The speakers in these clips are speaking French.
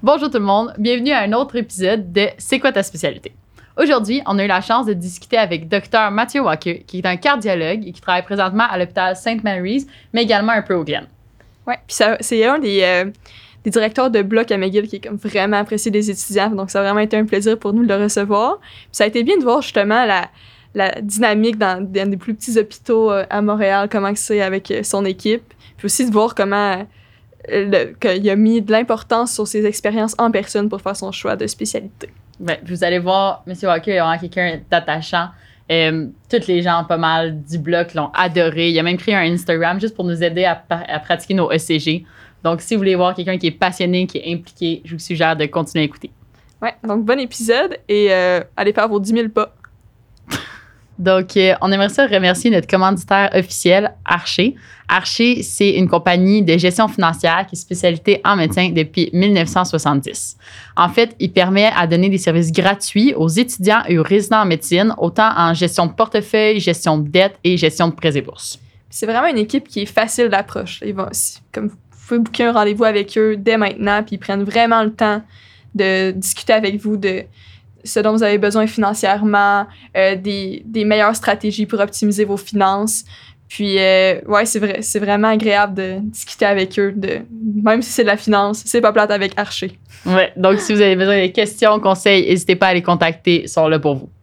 Bonjour tout le monde, bienvenue à un autre épisode de C'est quoi ta spécialité? Aujourd'hui, on a eu la chance de discuter avec Dr Mathieu Walker, qui est un cardiologue et qui travaille présentement à l'hôpital St. Mary's, mais également un peu au Glen. Oui, puis c'est un des directeurs de bloc à McGill qui est comme vraiment apprécié des étudiants, donc ça a vraiment été un plaisir pour nous de le recevoir. Puis ça a été bien de voir justement la dynamique dans des plus petits hôpitaux à Montréal, comment c'est avec son équipe, puis aussi de voir comment qu'il a mis de l'importance sur ses expériences en personne pour faire son choix de spécialité. Ben, vous allez voir, M. Walker est vraiment quelqu'un d'attachant. Toutes les gens pas mal du bloc l'ont adoré. Il a même créé un Instagram juste pour nous aider à pratiquer nos ECG. Donc, si vous voulez voir quelqu'un qui est passionné, qui est impliqué, je vous suggère de continuer à écouter. Ouais, donc bon épisode et allez faire vos 10 000 pas. Donc, on aimerait ça remercier notre commanditaire officiel, Archer. Archer, c'est une compagnie de gestion financière qui est spécialisée en médecin depuis 1970. En fait, il permet à donner des services gratuits aux étudiants et aux résidents en médecine, autant en gestion de portefeuille, gestion de dette et gestion de prêts et bourses. C'est vraiment une équipe qui est facile d'approche. Ils vont aussi, comme vous pouvez booker un rendez-vous avec eux dès maintenant, puis ils prennent vraiment le temps de discuter avec vous de ce dont vous avez besoin financièrement, des meilleures stratégies pour optimiser vos finances. Puis, ouais, c'est vraiment agréable de discuter avec eux, même si c'est de la finance, c'est pas plate avec Archer. Ouais, donc si vous avez besoin de questions, conseils, n'hésitez pas à les contacter, ils sont là pour vous.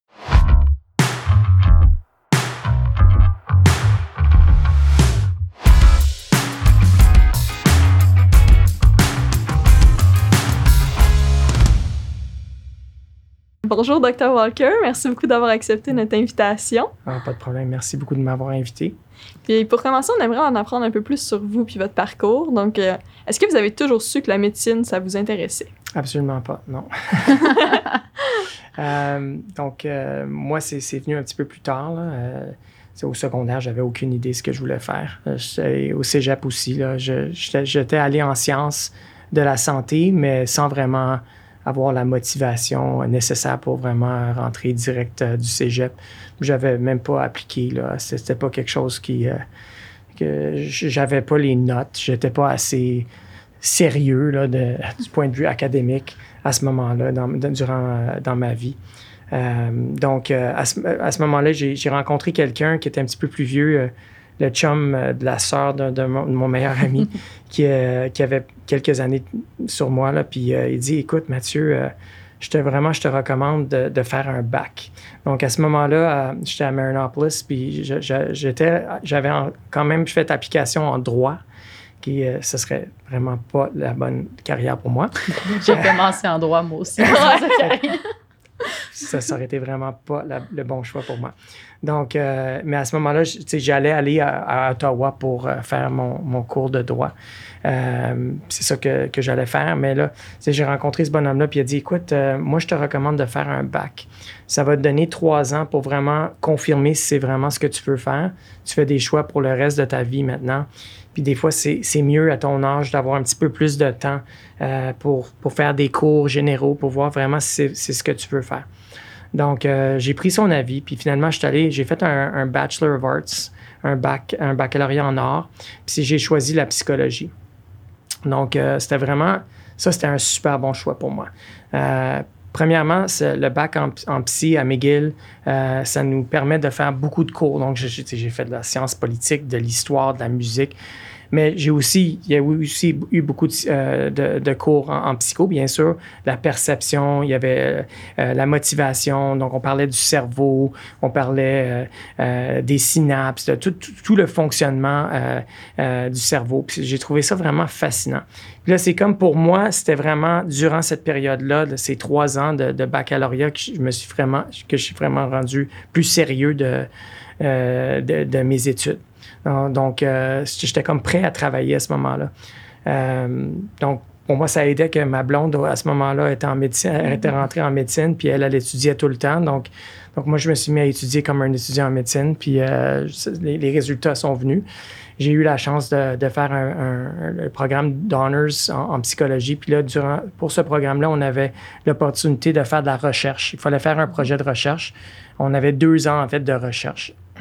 Bonjour, Dr Walker. Merci beaucoup d'avoir accepté notre invitation. Pas de problème. Merci beaucoup de m'avoir invité. Puis pour commencer, on aimerait en apprendre un peu plus sur vous puis votre parcours. Donc, est-ce que vous avez toujours su que la médecine, ça vous intéressait? Absolument pas, non. Moi, c'est venu un petit peu plus tard. Là. Au secondaire, j'avais aucune idée de ce que je voulais faire. Au cégep aussi, là, j'étais allé en sciences de la santé, mais sans vraiment avoir la motivation nécessaire pour vraiment rentrer direct du cégep. J'avais même pas appliqué, là. C'était pas quelque chose que j'avais pas les notes. J'étais pas assez sérieux là, du point de vue académique à ce moment-là, dans ma vie. Donc, à ce moment-là, j'ai rencontré quelqu'un qui était un petit peu plus vieux, le chum de la sœur de mon meilleur ami qui avait quelques années sur moi. Là, puis il dit, écoute, Mathieu, je te recommande de faire un bac. Donc, à ce moment-là, j'étais à Marinopolis, puis j'avais quand même fait application en droit, qui ce serait vraiment pas la bonne carrière pour moi. J'ai commencé en droit, moi aussi. Ça aurait été vraiment pas le bon choix pour moi. Donc, mais à ce moment-là, j'allais aller à Ottawa pour faire mon cours de droit. C'est ça que j'allais faire. Mais là, j'ai rencontré ce bonhomme-là, puis il a dit, écoute, moi, je te recommande de faire un bac. Ça va te donner 3 ans pour vraiment confirmer si c'est vraiment ce que tu veux faire. Tu fais des choix pour le reste de ta vie maintenant. Puis des fois, c'est mieux à ton âge d'avoir un petit peu plus de temps pour faire des cours généraux, pour voir vraiment si c'est ce que tu veux faire. Donc, j'ai pris son avis, puis finalement, j'ai fait un Bachelor of Arts, un baccalauréat en arts, puis j'ai choisi la psychologie. Donc, c'était un super bon choix pour moi. Premièrement, le bac en psy à McGill, ça nous permet de faire beaucoup de cours. Donc, j'ai fait de la science politique, de l'histoire, de la musique. Mais il y a aussi eu beaucoup de cours en psycho, bien sûr. La perception, il y avait la motivation. Donc, on parlait du cerveau, on parlait des synapses, de tout le fonctionnement du cerveau. Puis j'ai trouvé ça vraiment fascinant. Puis là, c'est comme pour moi, c'était vraiment durant cette période-là, de ces 3 ans de baccalauréat, que je suis vraiment rendu plus sérieux de mes études. Donc, j'étais comme prêt à travailler à ce moment-là. Donc, pour moi, ça aidait que ma blonde, à ce moment-là, était en médecine, elle était rentrée en médecine, puis elle étudiait tout le temps. Donc moi, je me suis mis à étudier comme un étudiant en médecine, puis les résultats sont venus. J'ai eu la chance de faire un programme d'honors en psychologie. Puis là, pour ce programme-là, on avait l'opportunité de faire de la recherche. Il fallait faire un projet de recherche. On avait 2 ans, en fait, de recherche.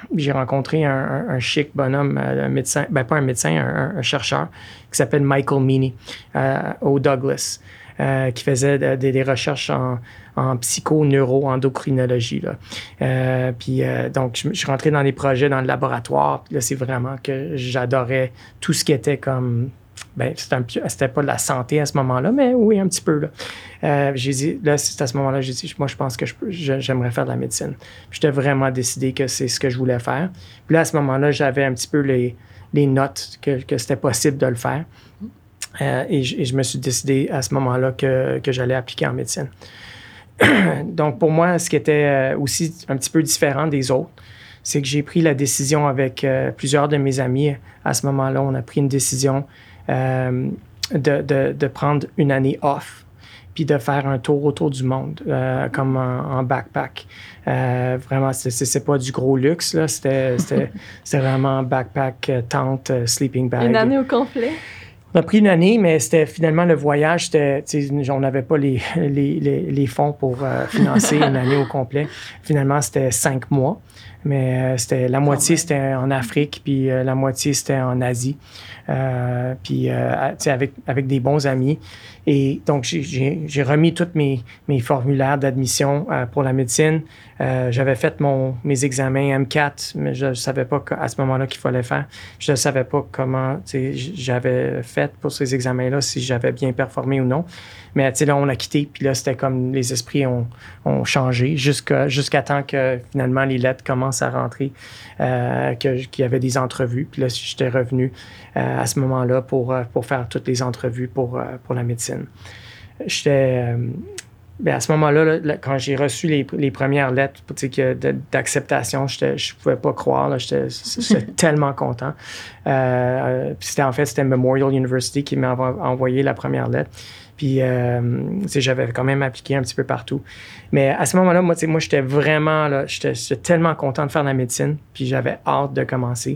J'ai rencontré un chic bonhomme, un médecin, ben pas un médecin, un chercheur qui s'appelle Michael Meany au Douglas, qui faisait des recherches en psycho-neuro-endocrinologie. Donc, je suis rentré dans des projets dans le laboratoire. Puis là, c'est vraiment que j'adorais tout ce qui était comme... Ben, c'était pas de la santé à ce moment-là, mais oui, un petit peu. J'ai dit, là, c'est à ce moment-là, j'ai dit, moi, je pense que j'aimerais faire de la médecine. Puis j'étais vraiment décidé que c'est ce que je voulais faire. Puis là, à ce moment-là, j'avais un petit peu les notes que c'était possible de le faire. Et je me suis décidé à ce moment-là que j'allais appliquer en médecine. Donc, pour moi, ce qui était aussi un petit peu différent des autres, c'est que j'ai pris la décision avec plusieurs de mes amis. À ce moment-là, on a pris une décision de prendre une année off puis de faire un tour autour du monde, comme en backpack. Vraiment, c'est pas du gros luxe, là. C'était vraiment backpack, tente, sleeping bag. Une année au complet? On a pris une année, mais c'était finalement le voyage, on n'avait pas les fonds pour financer une année au complet. Finalement, c'était 5 mois, mais c'était la moitié, c'était en Afrique, puis la moitié, c'était en Asie. Puis avec des bons amis. Et donc, j'ai remis tous mes formulaires d'admission pour la médecine. J'avais fait mes examens MCAT, mais je ne savais pas à ce moment-là qu'il fallait faire. Je ne savais pas comment j'avais fait pour ces examens-là, si j'avais bien performé ou non. Mais là, on a quitté, puis là, c'était comme les esprits ont changé jusqu'à temps que finalement les lettres commencent à rentrer, qu'il y avait des entrevues. Puis là, j'étais revenu à ce moment-là pour faire toutes les entrevues pour la médecine. À ce moment-là, quand j'ai reçu les premières lettres d'acceptation, je ne pouvais pas croire. Là, j'étais tellement content. C'était Memorial University qui m'a envoyé la première lettre. Puis, j'avais quand même appliqué un petit peu partout. Mais à ce moment-là, moi j'étais vraiment, là, j'étais tellement content de faire la médecine. Puis, j'avais hâte de commencer.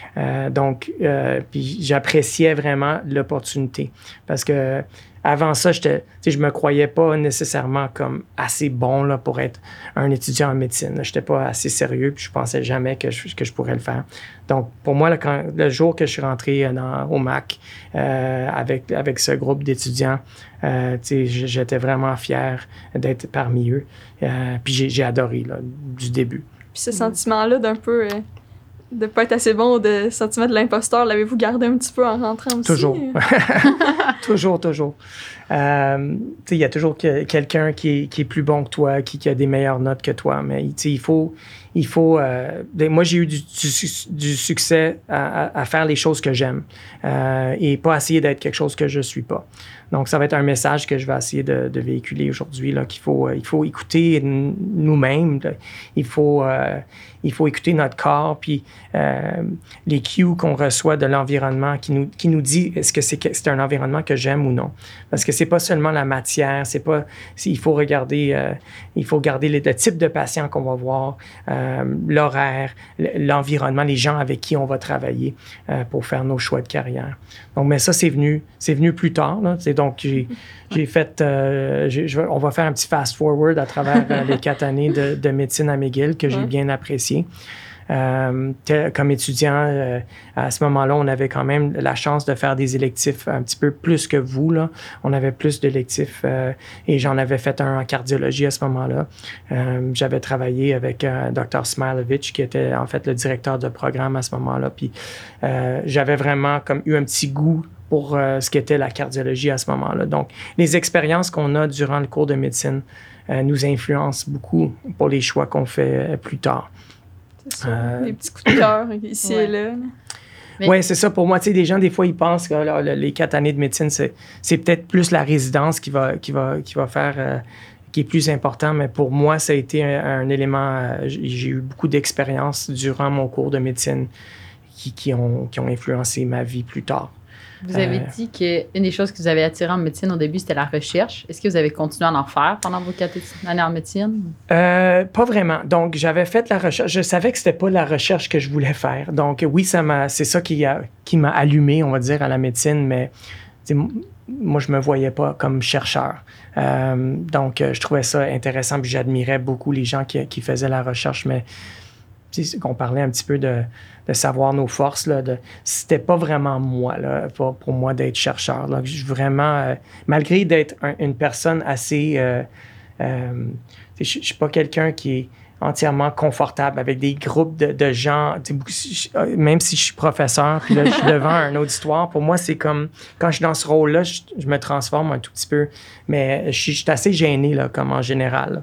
Puis j'appréciais vraiment l'opportunité. Parce que avant ça, je me croyais pas nécessairement comme assez bon là, pour être un étudiant en médecine. Je n'étais pas assez sérieux, puis je pensais jamais que je pourrais le faire. Donc, pour moi, le jour que je suis rentré au MAC avec ce groupe d'étudiants, j'étais vraiment fier d'être parmi eux. Puis j'ai adoré là, du début. Puis ce sentiment-là d'un peu... de pas être assez bon ou de sentiment de l'imposteur, l'avez-vous gardé un petit peu en rentrant aussi? Toujours. toujours. Il y a toujours quelqu'un qui est plus bon que toi, qui a des meilleures notes que toi, mais il faut moi, j'ai eu du succès à faire les choses que j'aime et pas essayer d'être quelque chose que je suis pas. Donc, ça va être un message que je vais essayer de véhiculer aujourd'hui, là, qu'il faut écouter nous-mêmes. Il faut écouter notre corps, puis les cues qu'on reçoit de l'environnement qui nous dit est-ce que c'est un environnement que j'aime ou non. Parce que c'est pas seulement la matière, il faut regarder, le type de patient qu'on va voir, l'horaire, l'environnement, les gens avec qui on va travailler pour faire nos choix de carrière. Donc, mais ça, c'est venu plus tard, là. Donc, j'ai fait... on va faire un petit fast-forward à travers les 4 années de médecine à McGill que j'ai bien apprécié. Comme étudiant, à ce moment-là, on avait quand même la chance de faire des électifs un petit peu plus que vous, là. On avait plus d'électifs et j'en avais fait un en cardiologie à ce moment-là. J'avais travaillé avec Dr. Smilovich, qui était en fait le directeur de programme à ce moment-là. Puis j'avais vraiment comme eu un petit goût pour ce qu'était la cardiologie à ce moment-là. Donc, les expériences qu'on a durant le cours de médecine nous influencent beaucoup pour les choix qu'on fait plus tard. C'est ça, des petits coups de cœur ici et là. Oui, c'est ça. Pour moi, tu sais, des gens, des fois, ils pensent que les 4 années de médecine, c'est peut-être plus la résidence qui va faire... qui est plus important, mais pour moi, ça a été un élément... j'ai eu beaucoup d'expériences durant mon cours de médecine qui ont influencé ma vie plus tard. Vous avez dit qu'une des choses que vous avez attiré en médecine au début, c'était la recherche. Est-ce que vous avez continué à en faire pendant vos 4 années en médecine? Pas vraiment. Donc, j'avais fait la recherche. Je savais que c'était pas la recherche que je voulais faire. Donc, oui, c'est ça qui m'a allumé, on va dire, à la médecine, mais moi, je me voyais pas comme chercheur. Donc, je trouvais ça intéressant, puis j'admirais beaucoup les gens qui faisaient la recherche, mais qu'on parlait un petit peu de savoir nos forces, là, c'était pas vraiment moi, là, pour moi d'être chercheur. Là. Vraiment, malgré d'être une personne assez... je suis pas quelqu'un qui est entièrement confortable avec des groupes de gens, même si je suis professeur, puis là, je suis devant un auditoire, pour moi, c'est comme, quand je suis dans ce rôle-là, je me transforme un tout petit peu, mais je suis assez gêné, là, comme en général.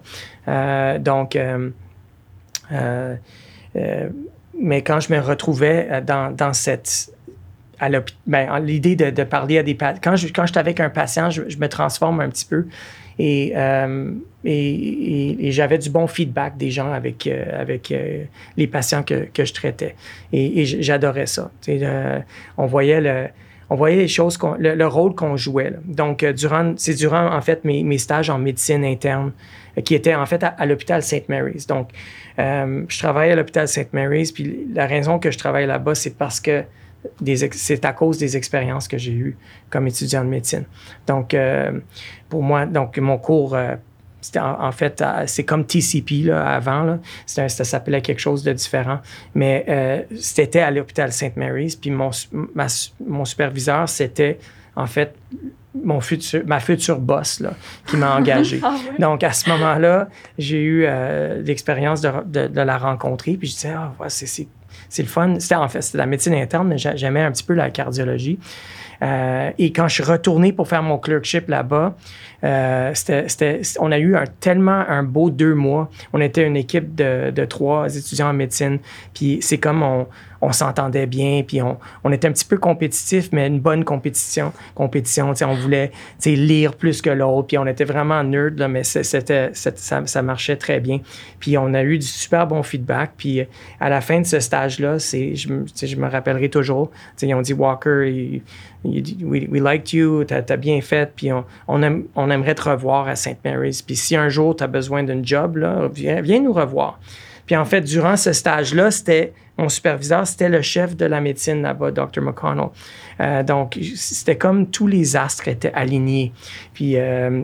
Mais quand je me retrouvais dans cette... l'idée de parler à des patients... Quand je suis avec un patient, je me transforme un petit peu. Et j'avais du bon feedback des gens avec les patients que je traitais. Et j'adorais ça. On voyait les choses, le rôle qu'on jouait. Là. Donc, durant en fait mes stages en médecine interne qui étaient en fait à l'hôpital St. Mary's. Donc, je travaillais à l'hôpital St. Mary's, puis la raison que je travaille là-bas, c'est parce que c'est à cause des expériences que j'ai eues comme étudiant de médecine. Donc, pour moi, mon cours, c'était en fait, c'est comme TCP là, avant. Là. Ça s'appelait quelque chose de différent. Mais c'était à l'hôpital St. Mary's. Puis mon superviseur, c'était en fait ma future boss là, qui m'a engagé. Ah ouais? Donc, à ce moment-là, j'ai eu l'expérience de la rencontrer. Puis je disais, c'est le fun. C'était la médecine interne, mais j'aimais un petit peu la cardiologie. Et quand je suis retourné pour faire mon clerkship là-bas, on a eu tellement un beau 2 mois. On était une équipe de 3 étudiants en médecine. Puis c'est comme on s'entendait bien, puis on était un petit peu compétitif, mais une bonne compétition. On voulait lire plus que l'autre, puis on était vraiment nerd, là, mais ça marchait très bien. Puis on a eu du super bon feedback. Puis à la fin de ce stage-là, je me rappellerai toujours. Ils ont dit, Walker, we liked you, t'as bien fait, puis on aimerait te revoir à St. Mary's. Puis si un jour tu as besoin d'une job, là, viens nous revoir. Puis en fait, durant ce stage-là, mon superviseur, c'était le chef de la médecine là-bas, Dr. McConnell. Donc, c'était comme tous les astres étaient alignés. Puis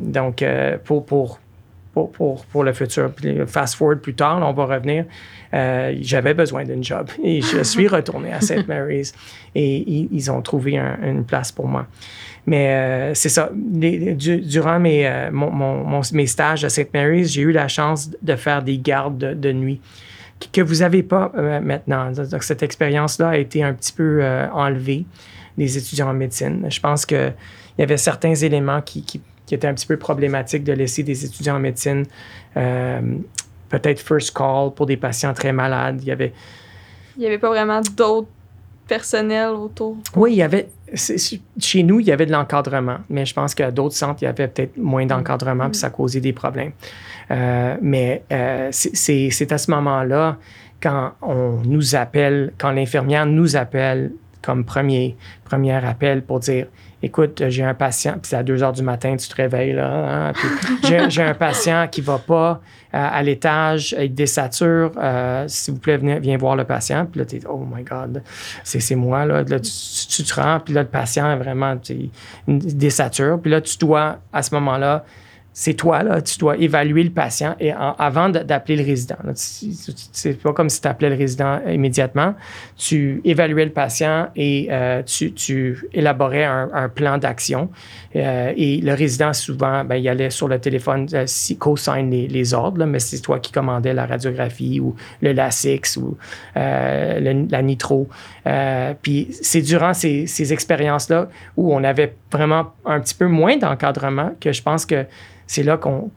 pour le futur. Puis fast forward plus tard, là, on va revenir. J'avais besoin d'une job et je suis retourné à St. Mary's et ils ont trouvé une place pour moi. Mais c'est ça. Durant mes stages à St. Mary's, j'ai eu la chance de faire des gardes de nuit que vous n'avez pas maintenant. Donc, cette expérience-là a été un petit peu enlevée des étudiants en médecine. Je pense qu'il y avait certains éléments qui étaient un petit peu problématiques de laisser des étudiants en médecine peut-être first call pour des patients très malades. Il y avait pas vraiment d'autres personnels autour. Oui, chez nous, il y avait de l'encadrement, mais je pense qu'à d'autres centres, il y avait peut-être moins d'encadrement, puis ça causait des problèmes. Mais c'est à ce moment-là, quand l'infirmière nous appelle comme premier appel pour dire, écoute, j'ai un patient, puis c'est à 2 heures du matin, tu te réveilles, là, hein, puis j'ai un patient qui va pas à l'étage avec des satures, s'il vous plaît, viens voir le patient. Puis là, tu es, oh my God, c'est moi, là tu te rends, puis là, le patient a vraiment des satures. Puis là, tu dois, à ce moment-là, c'est toi, là, tu dois évaluer le patient et avant d'appeler le résident. Là, c'est pas comme si tu appelais le résident immédiatement. Tu évaluais le patient et tu élaborais un plan d'action. Et le résident, souvent, il allait sur le téléphone co-sign les ordres, là, mais c'est toi qui commandais la radiographie ou le Lasix ou la nitro. Puis c'est durant ces expériences-là où on avait vraiment un petit peu moins d'encadrement que je pense que c'est là qu'on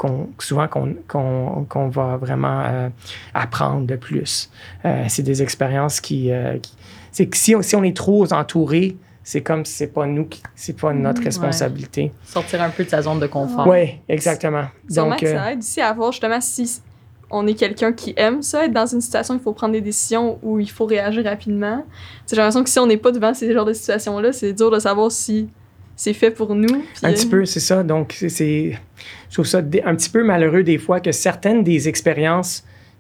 va vraiment apprendre le plus. C'est des expériences c'est que si on est trop entouré, c'est comme si c'est pas notre responsabilité. Ouais. Sortir un peu de sa zone de confort. Oui, exactement. Sûrement que ça aide aussi à voir justement si on est quelqu'un qui aime ça, être dans une situation où il faut prendre des décisions, où il faut réagir rapidement. J'ai l'impression que si on n'est pas devant ces genres de situations-là, c'est dur de savoir si c'est fait pour nous. Puis, un petit peu, c'est ça. Donc, je trouve ça un petit peu malheureux des fois que certaines des expériences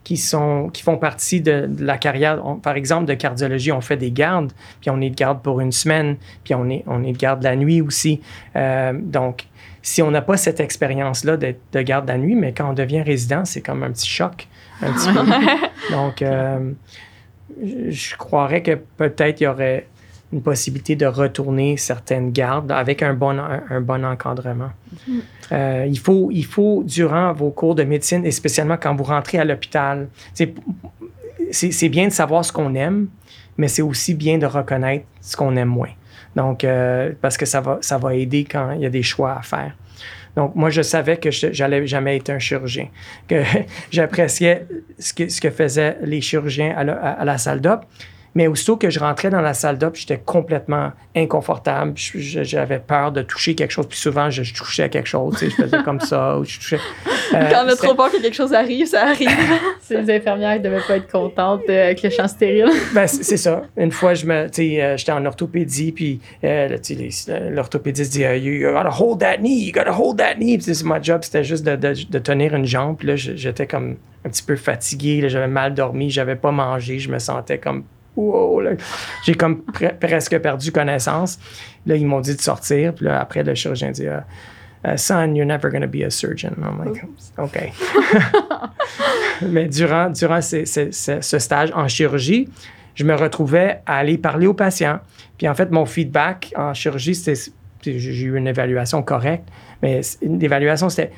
qui font partie de la carrière. Par exemple, de cardiologie, on fait des gardes, puis on est de garde pour une semaine, puis on est de garde la nuit aussi. Donc, si on n'a pas cette expérience-là de garde la nuit, mais quand on devient résident, c'est comme un petit choc, un petit peu. Donc, je croirais que peut-être il y aurait une possibilité de retourner certaines gardes avec un bon encadrement. Il faut, durant vos cours de médecine, et spécialement quand vous rentrez à l'hôpital, c'est bien de savoir ce qu'on aime, mais c'est aussi bien de reconnaître ce qu'on aime moins. Donc, parce que ça va aider quand il y a des choix à faire. Donc, moi, je savais que j'allais jamais être un chirurgien, que j'appréciais ce que faisaient les chirurgiens à la salle d'op. Mais aussitôt que je rentrais dans la salle d'op, j'étais complètement inconfortable. J'avais peur de toucher quelque chose. Puis souvent, je touchais à quelque chose. Je faisais comme ça. Ou je touchais. Quand on a trop peur que quelque chose arrive, ça arrive. Ces infirmières ne devaient pas être contentes avec le champ stérile. Ben, c'est ça. Une fois, j'étais en orthopédie, puis l'orthopédiste dit You gotta hold that knee, you gotta hold that knee. Puis mon job, c'était juste de tenir une jambe. Puis là, j'étais comme un petit peu fatigué. Là, j'avais mal dormi, j'avais pas mangé, je me sentais comme wow, là. J'ai comme presque perdu connaissance. Là, ils m'ont dit de sortir. Puis là, après, le chirurgien dit Son, you're never going to be a surgeon. I'm like, OK. Mais durant ce stage en chirurgie, je me retrouvais à aller parler aux patients. Puis en fait, mon feedback en chirurgie, j'ai eu une évaluation correcte, mais l'évaluation, c'était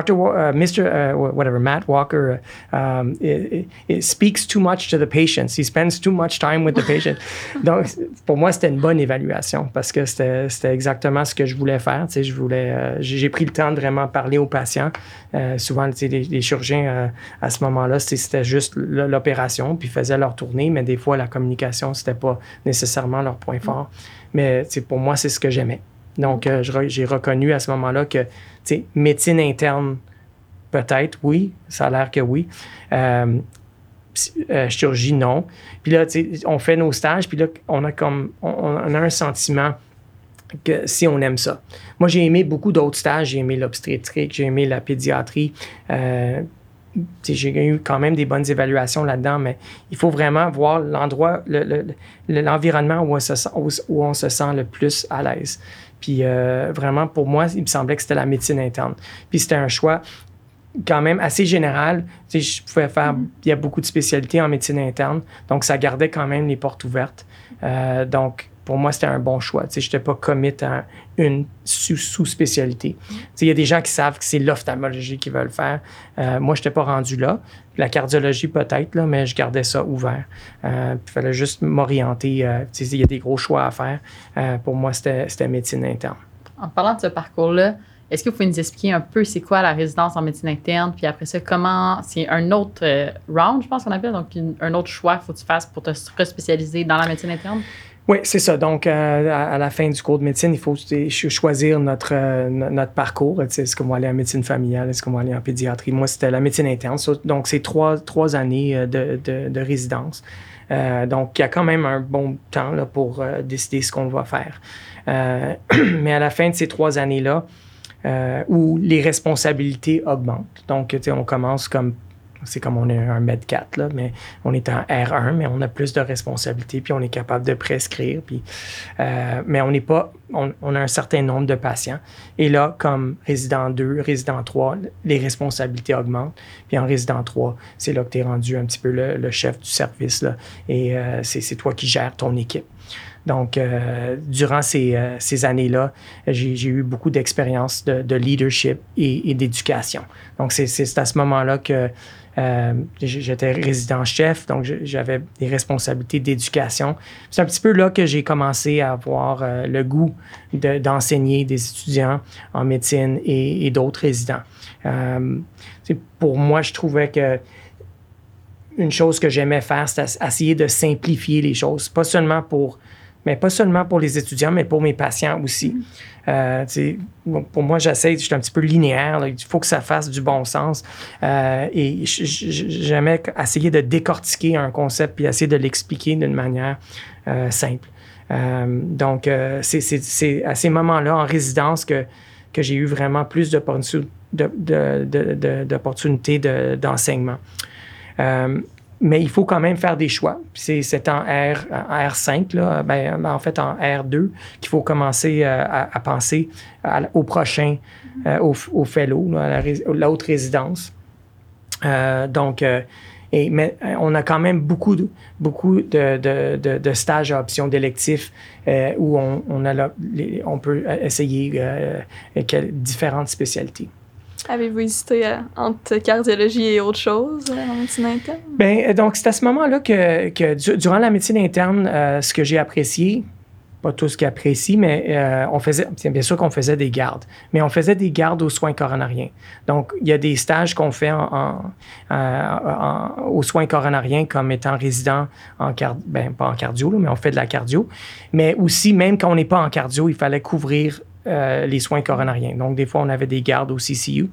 Matt Walker it speaks too much to the patients. He spends too much time with the patient. Donc, pour moi, c'était une bonne évaluation parce que c'était exactement ce que je voulais faire. J'ai pris le temps de vraiment parler aux patients. Souvent, les chirurgiens, à ce moment-là, c'était juste l'opération, puis ils faisaient leur tournée, mais des fois, la communication, c'était pas nécessairement leur point fort. Mais pour moi, c'est ce que j'aimais. Donc, j'ai reconnu à ce moment-là que, médecine interne, peut-être, oui, ça a l'air que oui. Chirurgie, non. Puis là, on fait nos stages, puis là, on a un sentiment que si on aime ça. Moi, j'ai aimé beaucoup d'autres stages. J'ai aimé l'obstétrique, j'ai aimé la pédiatrie. J'ai eu quand même des bonnes évaluations là-dedans, mais il faut vraiment voir l'endroit, l'environnement où on se sent le plus à l'aise. Puis vraiment, pour moi, il me semblait que c'était la médecine interne. Puis c'était un choix quand même assez général. Je pouvais faire... Il y a beaucoup de spécialités en médecine interne, donc ça gardait quand même les portes ouvertes. Donc, pour moi, c'était un bon choix. Je n'étais pas commit à une sous-spécialité. Il y a des gens qui savent que c'est l'ophtalmologie qu'ils veulent faire. Moi, je n'étais pas rendu là. La cardiologie, peut-être, là, mais je gardais ça ouvert. Il fallait juste m'orienter. Il y a des gros choix à faire. Pour moi, c'était médecine interne. En parlant de ce parcours-là, est-ce que vous pouvez nous expliquer un peu c'est quoi la résidence en médecine interne? Puis après ça, comment... C'est un autre round, je pense qu'on appelle, donc un autre choix qu'il faut que tu fasses pour te spécialiser dans la médecine interne? Oui, c'est ça. Donc, à la fin du cours de médecine, il faut choisir notre parcours. Est-ce qu'on va aller en médecine familiale? Est-ce qu'on va aller en pédiatrie? Moi, c'était la médecine interne. Donc, c'est trois années de résidence. Donc, il y a quand même un bon temps là, pour décider ce qu'on va faire. Mais à la fin de ces 3 années-là, où les responsabilités augmentent. Donc, on commence comme... C'est comme on est un Med 4, là, mais on est en R1, mais on a plus de responsabilités, puis on est capable de prescrire. Puis, mais on n'est pas... On a un certain nombre de patients. Et là, comme résident 2, résident 3, les responsabilités augmentent. Puis en résident 3, c'est là que tu es rendu un petit peu le chef du service. Là, et c'est toi qui gères ton équipe. Donc, durant ces années-là, j'ai eu beaucoup d'expérience de leadership et d'éducation. Donc, c'est à ce moment-là que j'étais résident-chef, donc j'avais des responsabilités d'éducation. C'est un petit peu là que j'ai commencé à avoir le goût d'enseigner des étudiants en médecine et d'autres résidents. Pour moi, je trouvais que une chose que j'aimais faire, c'était essayer de simplifier les choses, pas seulement pour les étudiants, mais pour mes patients aussi. Pour moi, je suis un petit peu linéaire. Là. Il faut que ça fasse du bon sens. Et j'aimais essayer de décortiquer un concept puis essayer de l'expliquer d'une manière simple. Donc, c'est à ces moments-là, en résidence, que j'ai eu vraiment plus d'opportunités d'enseignement. Mais il faut quand même faire des choix. C'est en R5, là, en fait en R2, qu'il faut commencer à penser au prochain, au fellow, là, à l'autre résidence. Mais on a quand même beaucoup de stages à option d'électifs où on peut essayer différentes spécialités. Avez-vous hésité entre cardiologie et autre chose en médecine interne? Donc, c'est à ce moment-là que durant la médecine interne, ce que j'ai apprécié, pas tout ce qu'ils apprécient, mais bien sûr qu'on faisait des gardes, mais on faisait des gardes aux soins coronariens. Donc, il y a des stages qu'on fait aux soins coronariens comme étant résident pas en cardio, là, mais on fait de la cardio. Mais aussi, même quand on n'est pas en cardio, il fallait couvrir les soins coronariens. Donc, des fois, on avait des gardes au CCU,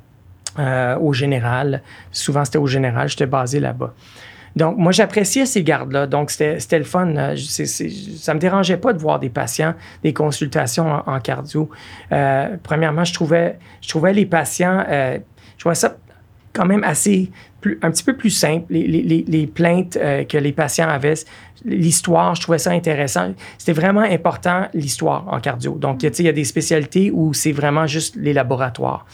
au général. Souvent, c'était au général. J'étais basé là-bas. Donc, moi, j'appréciais ces gardes-là. Donc, c'était le fun. Ça me dérangeait pas de voir des patients, des consultations en cardio. Premièrement, je trouvais les patients, je trouvais ça quand même un petit peu plus simple, les plaintes que les patients avaient. L'histoire, je trouvais ça intéressant. C'était vraiment important, l'histoire en cardio. Donc, il y a des spécialités où c'est vraiment juste les laboratoires.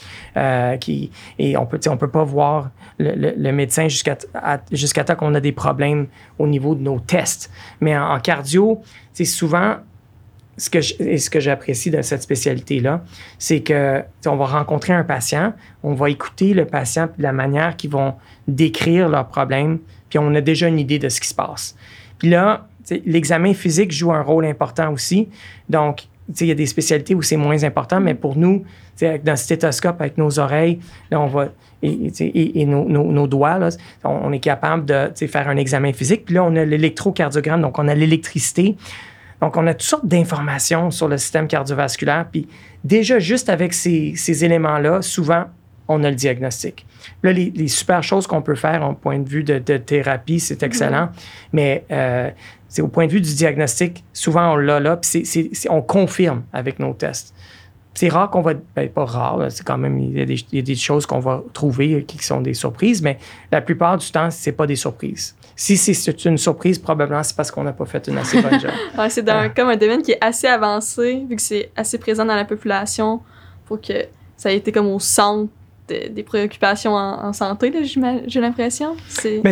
Et on peut pas voir le médecin jusqu'à temps qu'on a des problèmes au niveau de nos tests. Mais en cardio, souvent, ce que j'apprécie de cette spécialité-là, c'est que on va rencontrer un patient, on va écouter le patient puis la manière qu'ils vont décrire leurs problèmes, puis on a déjà une idée de ce qui se passe. Puis là, l'examen physique joue un rôle important aussi. Donc, il y a des spécialités où c'est moins important, mais pour nous, dans le stéthoscope, avec nos oreilles, là, on va, et nos doigts, là, on est capable de faire un examen physique. Puis là, on a l'électrocardiogramme, donc on a l'électricité. Donc, on a toutes sortes d'informations sur le système cardiovasculaire. Puis déjà, juste avec ces éléments-là, souvent, on a le diagnostic. Là, les super choses qu'on peut faire au point de vue de thérapie, c'est excellent. Mais c'est au point de vue du diagnostic, souvent, on l'a là, puis on confirme avec nos tests. C'est rare qu'on va... pas rare, là, c'est quand même... Il y a des choses qu'on va trouver qui sont des surprises, mais la plupart du temps, c'est pas des surprises. Si c'est une surprise, probablement, c'est parce qu'on n'a pas fait une assez bonne job. Ouais, c'est comme un domaine qui est assez avancé, vu que c'est assez présent dans la population, pour que ça ait été comme au centre des préoccupations en santé, là, j'ai l'impression. C'est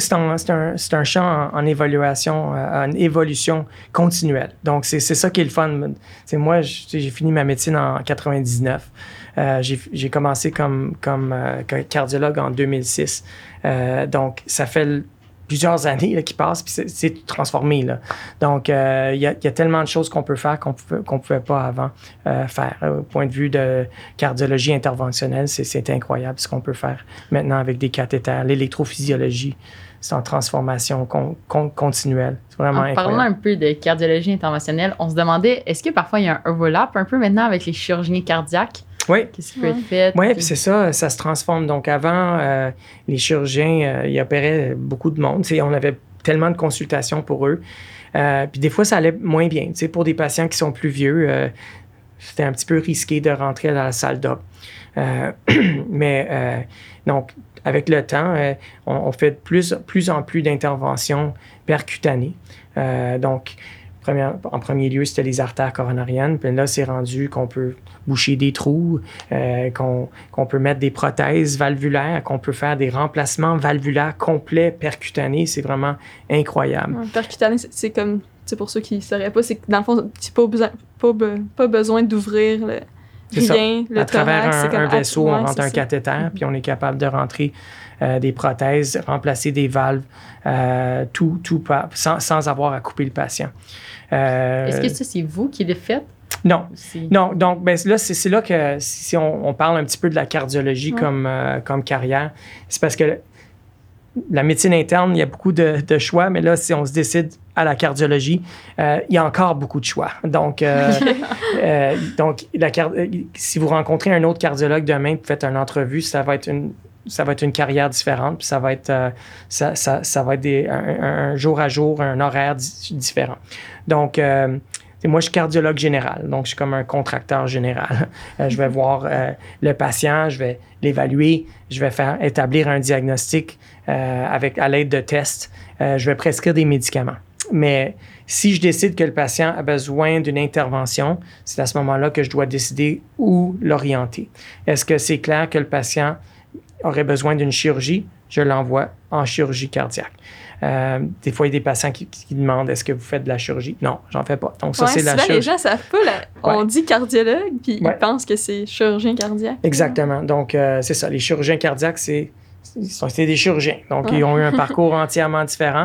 un champ en évaluation, en évolution continuelle. Donc, c'est ça qui est le fun. Moi, j'ai fini ma médecine en 99. J'ai commencé comme cardiologue en 2006. Donc, ça fait plusieurs années là, qui passent, puis c'est transformé. Là. Donc, il y a tellement de choses qu'on peut faire qu'on pouvait pas avant faire. Au point de vue de cardiologie interventionnelle, c'est incroyable ce qu'on peut faire maintenant avec des cathéters. L'électrophysiologie, c'est en transformation continuelle. C'est vraiment incroyable. En parlant un peu de cardiologie interventionnelle, on se demandait, est-ce que parfois il y a un overlap un peu maintenant avec les chirurgiens cardiaques? Oui. Qu'est-ce qui peut être fait? Oui, puis c'est ça se transforme. Donc, avant, les chirurgiens, ils opéraient beaucoup de monde. On avait tellement de consultations pour eux. Puis des fois, ça allait moins bien. Pour des patients qui sont plus vieux, c'était un petit peu risqué de rentrer dans la salle d'op. Donc, avec le temps, on fait de plus en plus d'interventions percutanées. Donc, en premier lieu, c'était les artères coronariennes. Puis là, c'est rendu qu'on peut boucher des trous, qu'on peut mettre des prothèses valvulaires, qu'on peut faire des remplacements valvulaires complets percutanés. C'est vraiment incroyable. Percutané, c'est comme, pour ceux qui ne sauraient pas, c'est que dans le fond, c'est pas besoin d'ouvrir le thorax. À travers un vaisseau, on rentre un cathéter, puis on est capable de rentrer des prothèses, remplacer des valves, sans avoir à couper le patient. Est-ce que ça, c'est vous qui le faites? Non. Non. Donc, là, c'est là que si on parle un petit peu de la cardiologie comme carrière, c'est parce que la médecine interne, il y a beaucoup de choix, mais là, si on se décide à la cardiologie, il y a encore beaucoup de choix. Donc, si vous rencontrez un autre cardiologue demain, vous faites une entrevue, ça va être une carrière différente, puis ça va être un jour à jour, un horaire différent. Donc, moi, je suis cardiologue général, donc je suis comme un contracteur général. Je vais voir le patient, je vais l'évaluer, je vais établir un diagnostic à l'aide de tests, je vais prescrire des médicaments. Mais si je décide que le patient a besoin d'une intervention, c'est à ce moment-là que je dois décider où l'orienter. Est-ce que c'est clair que le patient aurait besoin d'une chirurgie? Je l'envoie en chirurgie cardiaque. Des fois, il y a des patients qui demandent est-ce que vous faites de la chirurgie? Non, j'en fais pas. Donc, ça, c'est la chirurgie. Les gens savent pas. On dit cardiologue, puis ils pensent que c'est chirurgien cardiaque. Exactement. Donc, c'est ça. Les chirurgiens cardiaques, c'est des chirurgiens. Donc, ils ont eu un parcours entièrement différent.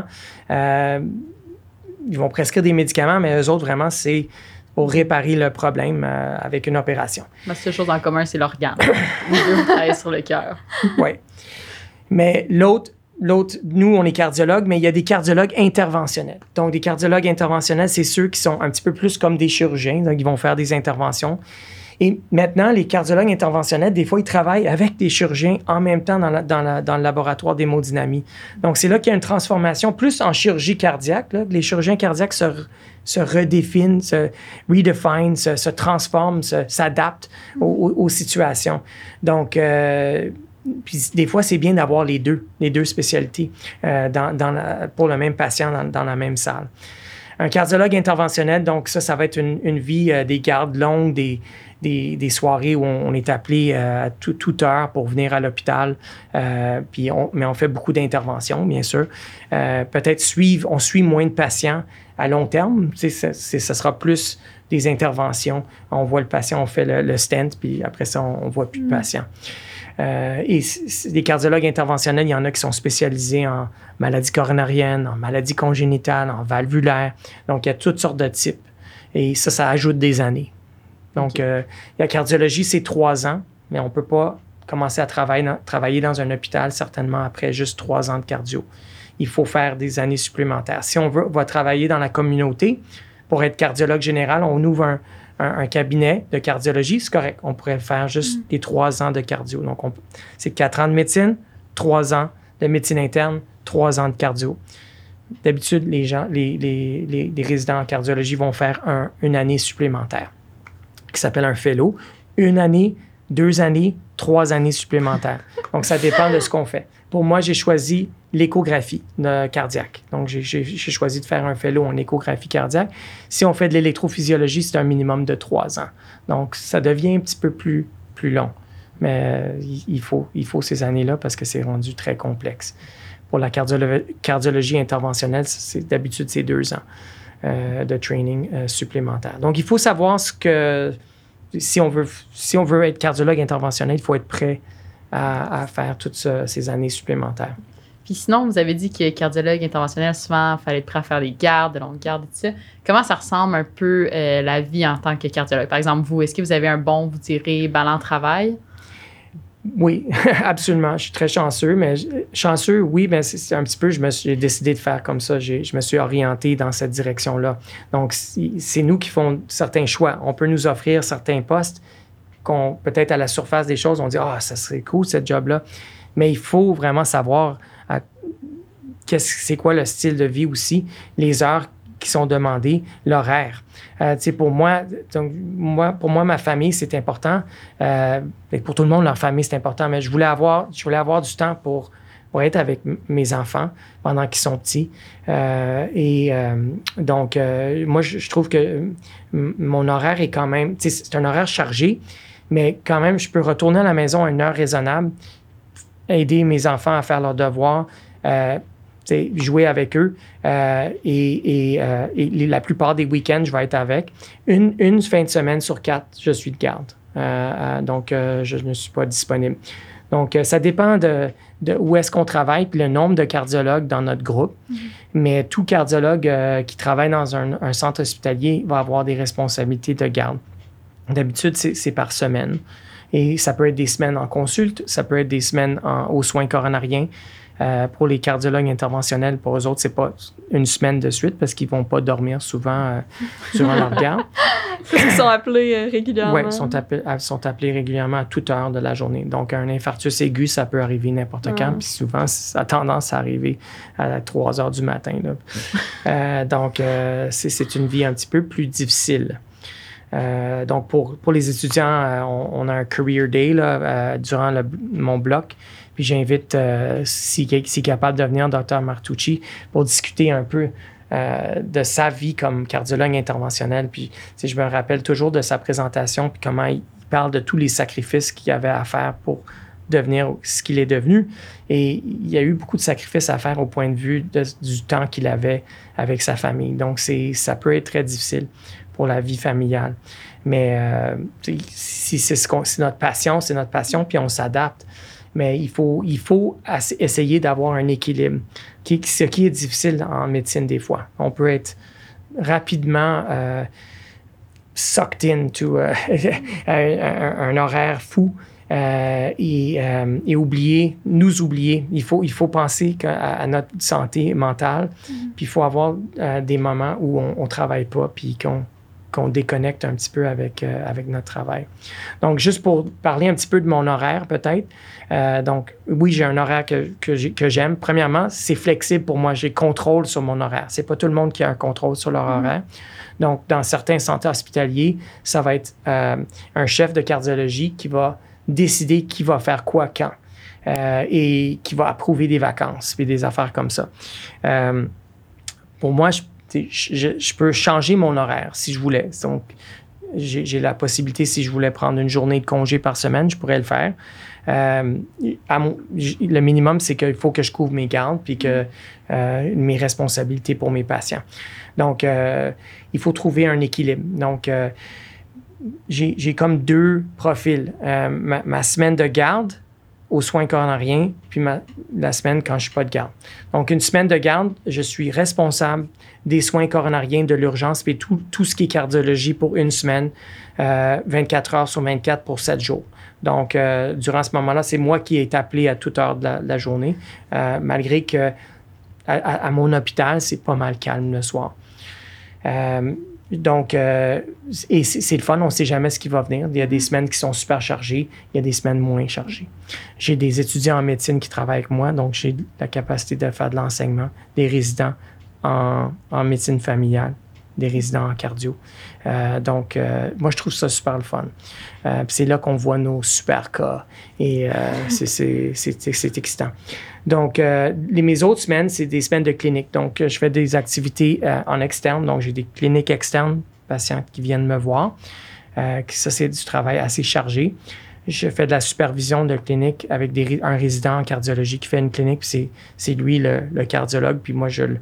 Ils vont prescrire des médicaments, mais eux autres, vraiment, c'est pour réparer le problème avec une opération. La seule chose en commun, c'est l'organe. Les deux travaillent sur le cœur. Oui. Mais l'autre, nous, on est cardiologues, mais il y a des cardiologues interventionnels. Donc, des cardiologues interventionnels, c'est ceux qui sont un petit peu plus comme des chirurgiens. Donc, ils vont faire des interventions. Et maintenant, les cardiologues interventionnels, des fois, ils travaillent avec des chirurgiens en même temps dans le laboratoire d'hémodynamie. Donc, c'est là qu'il y a une transformation plus en chirurgie cardiaque. Là. Les chirurgiens cardiaques se redéfinent, se redefine, se transforment, s'adaptent aux situations. Donc, puis des fois, c'est bien d'avoir les deux spécialités pour le même patient dans la même salle. Un cardiologue interventionnel, donc ça va être une vie des gardes longues, des soirées où on est appelé à toute heure pour venir à l'hôpital. Mais on fait beaucoup d'interventions, bien sûr. Peut-être on suit moins de patients à long terme. Ça sera plus des interventions. On voit le patient, on fait le stent, puis après ça, on voit plus de patients. Et des cardiologues interventionnels, il y en a qui sont spécialisés en maladies coronariennes, en maladies congénitales, en valvulaire. Donc, il y a toutes sortes de types. Et ça ajoute des années. Donc, la cardiologie, c'est 3 ans, mais on ne peut pas commencer à travailler dans un hôpital, certainement après juste 3 ans de cardio. Il faut faire des années supplémentaires. Si on va travailler dans la communauté, pour être cardiologue général, on ouvre un cabinet de cardiologie, c'est correct. On pourrait faire juste les 3 ans de cardio. Donc, c'est 4 ans de médecine, 3 ans de médecine interne, 3 ans de cardio. D'habitude, les résidents en cardiologie vont faire une année supplémentaire qui s'appelle un fellow. 1 année, 2 années, 3 années supplémentaires. Donc, ça dépend de ce qu'on fait. Pour moi, j'ai choisi l'échographie cardiaque. Donc, j'ai choisi de faire un fellow en échographie cardiaque. Si on fait de l'électrophysiologie, c'est un minimum de 3 ans. Donc, ça devient un petit peu plus long. Mais il faut ces années-là parce que c'est rendu très complexe. Pour la cardiologie interventionnelle, d'habitude, c'est 2 ans de training supplémentaire. Donc, il faut savoir si on veut être cardiologue interventionnel, il faut être prêt à faire toutes ces années supplémentaires. Puis sinon, vous avez dit que cardiologue interventionnel, souvent, il fallait être prêt à faire des gardes, de longues gardes et tout ça. Comment ça ressemble un peu la vie en tant que cardiologue? Par exemple, vous, est-ce que vous avez un bon, vous direz, balance travail? Oui, absolument. Je suis très chanceux, mais chanceux, oui, mais c'est un petit peu, j'ai décidé de faire comme ça. Je me suis orienté dans cette direction-là. Donc, c'est nous qui faisons certains choix. On peut nous offrir certains postes qu'on, peut-être à la surface des choses, on dit « Ah, ça serait cool, ce job-là ». Mais il faut vraiment savoir c'est quoi le style de vie aussi, les heures qui sont demandées, l'horaire. Pour moi, ma famille, c'est important. Pour tout le monde, leur famille, c'est important. Mais je voulais avoir du temps pour être avec mes enfants pendant qu'ils sont petits. Donc, moi, je trouve que mon horaire est quand même... C'est un horaire chargé, mais quand même, je peux retourner à la maison à une heure raisonnable, aider mes enfants à faire leurs devoirs, jouer avec eux. Et la plupart des week-ends, je vais être avec. Une fin de semaine sur 4, je suis de garde. Donc, je ne suis pas disponible. Donc, ça dépend de où est-ce qu'on travaille puis le nombre de cardiologues dans notre groupe. Mais tout cardiologue qui travaille dans un centre hospitalier va avoir des responsabilités de garde. D'habitude, c'est par semaine. Et ça peut être des semaines en consulte, ça peut être des semaines aux soins coronariens. Pour les cardiologues interventionnels, pour eux autres, c'est pas une semaine de suite parce qu'ils vont pas dormir souvent durant leur garde. Ils sont appelés régulièrement. Oui, ils sont appelés régulièrement à toute heure de la journée. Donc, un infarctus aigu, ça peut arriver n'importe quand. Puis souvent, ça a tendance à arriver à 3 heures du matin. Donc, c'est une vie un petit peu plus difficile. Donc, pour les étudiants, on a un Career Day là, durant mon bloc. Puis j'invite, s'il est capable de venir, Dr. Martucci, pour discuter un peu de sa vie comme cardiologue interventionnel. Puis je me rappelle toujours de sa présentation, puis comment il parle de tous les sacrifices qu'il avait à faire pour devenir ce qu'il est devenu. Et il y a eu beaucoup de sacrifices à faire au point de vue du temps qu'il avait avec sa famille. Donc, ça peut être très difficile pour la vie familiale. Mais si c'est notre passion, c'est notre passion, puis on s'adapte. Mais il faut essayer d'avoir un équilibre, ce qui est difficile en médecine des fois. On peut être rapidement sucked into un horaire fou et nous oublier. Il faut penser à notre santé mentale, puis il faut avoir des moments où on ne travaille pas, puis qu'on déconnecte un petit peu avec notre travail. Donc, juste pour parler un petit peu de mon horaire, peut-être. Donc, oui, j'ai un horaire que j'aime. Premièrement, c'est flexible pour moi. J'ai contrôle sur mon horaire. C'est pas tout le monde qui a un contrôle sur leur horaire. Donc, dans certains centres hospitaliers, ça va être un chef de cardiologie qui va décider qui va faire quoi quand et qui va approuver des vacances et des affaires comme ça. Pour moi, je peux changer mon horaire si je voulais. Donc, j'ai la possibilité, si je voulais prendre une journée de congé par semaine, je pourrais le faire. Le minimum, c'est qu'il faut que je couvre mes gardes puis que mes responsabilités pour mes patients. Donc, il faut trouver un équilibre. Donc, j'ai comme 2 profils. Ma semaine de garde aux soins coronariens, puis la semaine quand je ne suis pas de garde. Donc, une semaine de garde, je suis responsable des soins coronariens, de l'urgence, puis tout ce qui est cardiologie pour une semaine, 24 heures sur 24 pour 7 jours. Donc, durant ce moment-là, c'est moi qui est appelé à toute heure de la journée, malgré que à mon hôpital, c'est pas mal calme le soir. Donc, et c'est le fun, on ne sait jamais ce qui va venir. Il y a des semaines qui sont super chargées, il y a des semaines moins chargées. J'ai des étudiants en médecine qui travaillent avec moi, donc j'ai la capacité de faire de l'enseignement, des résidents en médecine familiale, des résidents en cardio. Donc, moi, je trouve ça super le fun. Puis c'est là qu'on voit nos super cas et c'est excitant. Donc, mes autres semaines, c'est des semaines de clinique. Donc, je fais des activités en externe. Donc, j'ai des cliniques externes, patients qui viennent me voir. Ça, c'est du travail assez chargé. Je fais de la supervision de clinique avec un résident en cardiologie qui fait une clinique. Puis c'est lui le cardiologue. Puis moi, je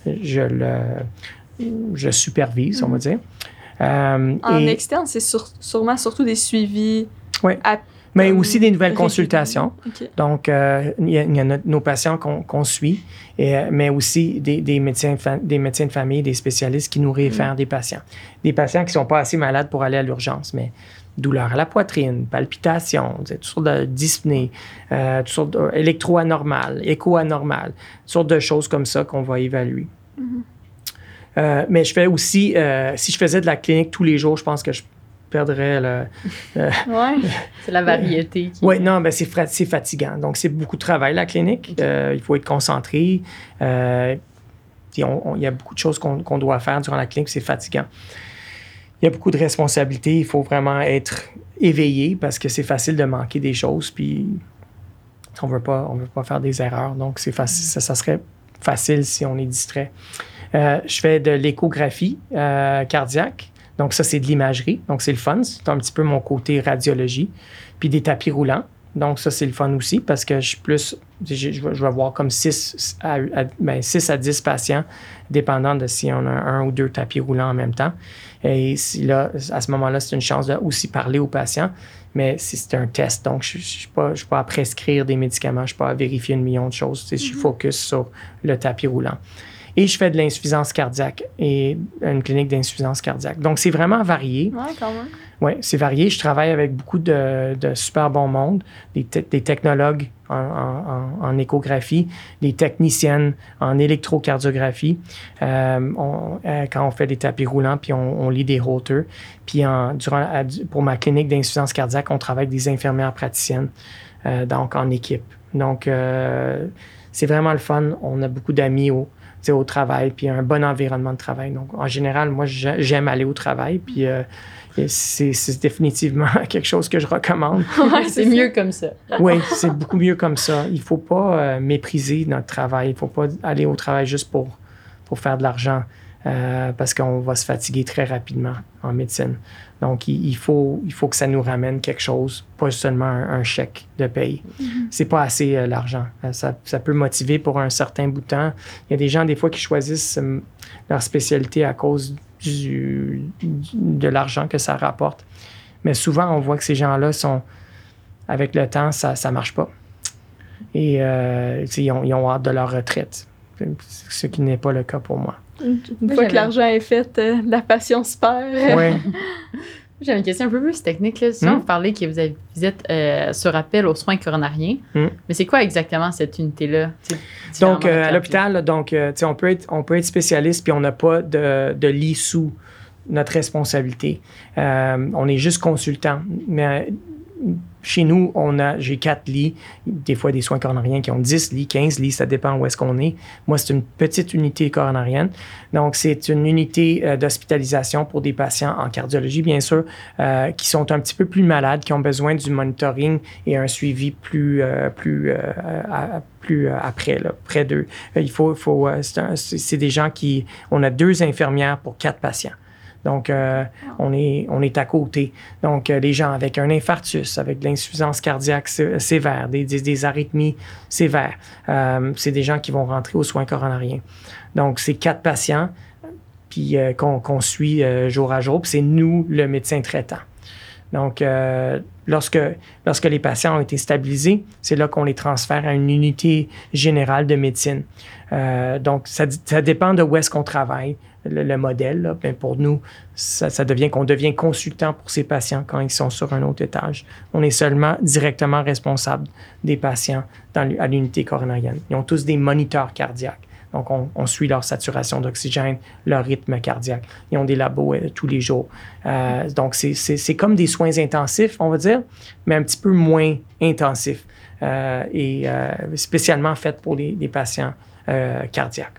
supervise, on va dire. En externe, c'est sûrement surtout des suivis. Oui. Mais aussi des nouvelles consultations. Okay. Donc, il y a nos patients qu'on suit, mais aussi des médecins de famille, des spécialistes qui nous réfèrent des patients. Des patients qui ne sont pas assez malades pour aller à l'urgence, mais douleur à la poitrine, palpitations, toutes sortes de dyspnées, toutes sortes d'électro anormales, écho anormales, toutes sortes de choses comme ça qu'on va évaluer. Mais je fais aussi, si je faisais de la clinique tous les jours, je pense que je perdrais Oui, c'est la variété. Oui, non, ben c'est fatigant. Donc, c'est beaucoup de travail, la clinique. Okay. Il faut être concentré. Il y a beaucoup de choses qu'on doit faire durant la clinique, c'est fatigant. Il y a beaucoup de responsabilités. Il faut vraiment être éveillé parce que c'est facile de manquer des choses, puis on veut pas faire des erreurs. Donc, c'est facile, ça serait facile si on est distrait. Je fais de l'échographie cardiaque. Donc, ça, c'est de l'imagerie. Donc, c'est le fun. C'est un petit peu mon côté radiologie. Puis des tapis roulants. Donc, ça, c'est le fun aussi parce que je vais voir comme 6 à 10 patients, dépendant de si on a 1 ou 2 tapis roulants en même temps. Et là, à ce moment-là, c'est une chance de aussi parler aux patients. Mais c'est un test. Donc, je ne suis pas à prescrire des médicaments. Je ne suis pas à vérifier 1 million de choses. Je suis focus sur le tapis roulant. Et je fais de l'insuffisance cardiaque et une clinique d'insuffisance cardiaque. Donc, c'est vraiment varié. Ouais, quand même. Oui, c'est varié. Je travaille avec beaucoup de super bon monde, des technologues en échographie, des techniciennes en électrocardiographie, quand on fait des tapis roulants, puis on lit des Holter. Puis pour ma clinique d'insuffisance cardiaque, on travaille avec des infirmières praticiennes, donc en équipe. Donc, c'est vraiment le fun. On a beaucoup d'amis au travail, puis un bon environnement de travail. Donc, en général, moi, j'aime aller au travail, puis c'est définitivement quelque chose que je recommande. Ouais, c'est mieux comme ça. Oui, c'est beaucoup mieux comme ça. Il ne faut pas mépriser notre travail. Il ne faut pas aller au travail juste pour faire de l'argent parce qu'on va se fatiguer très rapidement en médecine. Donc, il faut que ça nous ramène quelque chose, pas seulement un chèque de paye. C'est pas assez l'argent. Ça peut motiver pour un certain bout de temps. Il y a des gens, des fois, qui choisissent leur spécialité à cause de l'argent que ça rapporte. Mais souvent, on voit que ces gens-là sont, avec le temps, ça ne marche pas. Et ils ont hâte de leur retraite, ce qui n'est pas le cas pour moi. Une fois que l'argent est fait, la passion se perd. Oui. J'avais une question un peu plus technique. Là. Souvent, vous parlez que vous êtes sur appel aux soins coronariens. Mais c'est quoi exactement cette unité-là? Donc, à l'hôpital, là, on peut être spécialiste puis on n'a pas de lit sous notre responsabilité. On est juste consultant. Mais chez nous, j'ai 4 lits, des fois des soins coronariens qui ont 10 lits, 15 lits, ça dépend où est-ce qu'on est. Moi, c'est une petite unité coronarienne. Donc, c'est une unité d'hospitalisation pour des patients en cardiologie, bien sûr, qui sont un petit peu plus malades, qui ont besoin du monitoring et un suivi plus après, là, près d'eux. C'est des gens on a 2 infirmières pour 4 patients. Donc, on est à côté. Donc, les gens avec un infarctus, avec de l'insuffisance cardiaque sévère, des arythmies sévères, c'est des gens qui vont rentrer aux soins coronariens. Donc, c'est 4 patients puis qu'on suit jour à jour. Puis c'est nous, le médecin traitant. Donc, lorsque les patients ont été stabilisés, c'est là qu'on les transfère à une unité générale de médecine. Donc, ça dépend de où est-ce qu'on travaille. Le modèle, là, bien pour nous, ça devient qu'on devient consultant pour ces patients quand ils sont sur un autre étage. On est seulement directement responsable des patients à l'unité coronarienne. Ils ont tous des moniteurs cardiaques. Donc, on suit leur saturation d'oxygène, leur rythme cardiaque. Ils ont des labos tous les jours. Donc, c'est comme des soins intensifs, on va dire, mais un petit peu moins intensifs et spécialement faits pour les patients cardiaques.